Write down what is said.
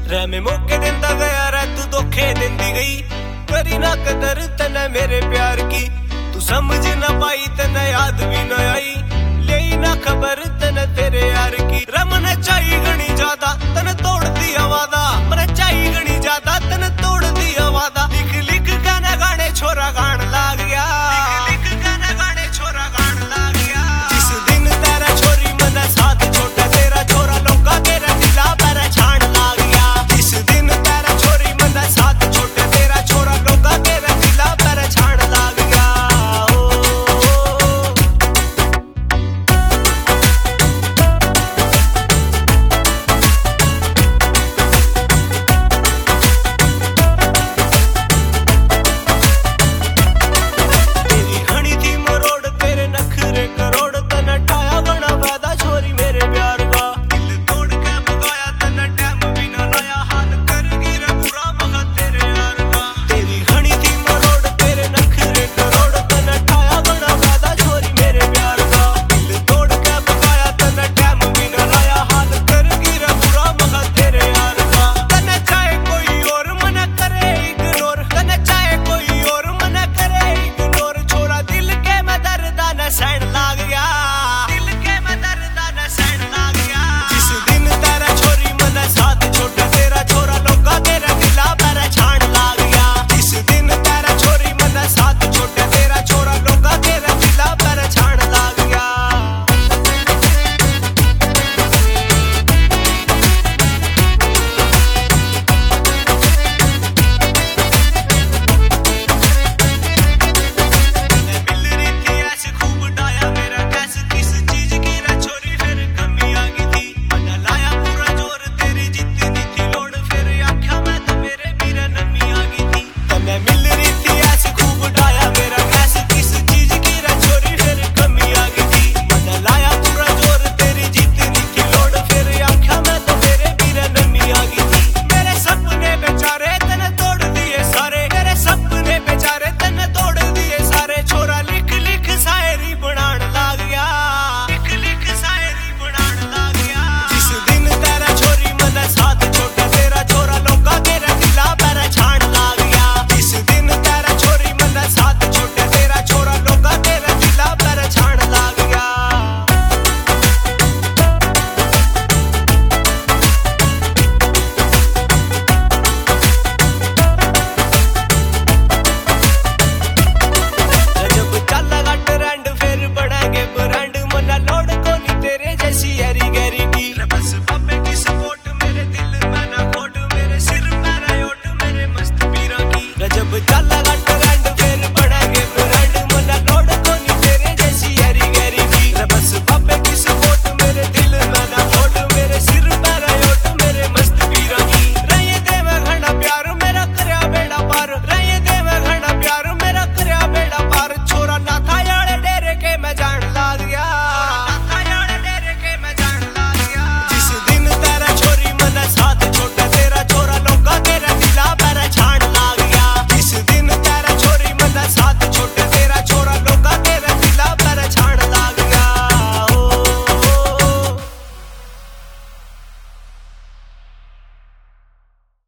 रे में मौके देंदा गया रे तू धोखे देंदी गई। करी ना कदर तने मेरे प्यार की, तू समझ ना पाई तने याद भी न आई। ले ना खबर तने तेरे यार की। रे मने चाहिए घनी ज्यादा तने तोड़ दिया वादा, मने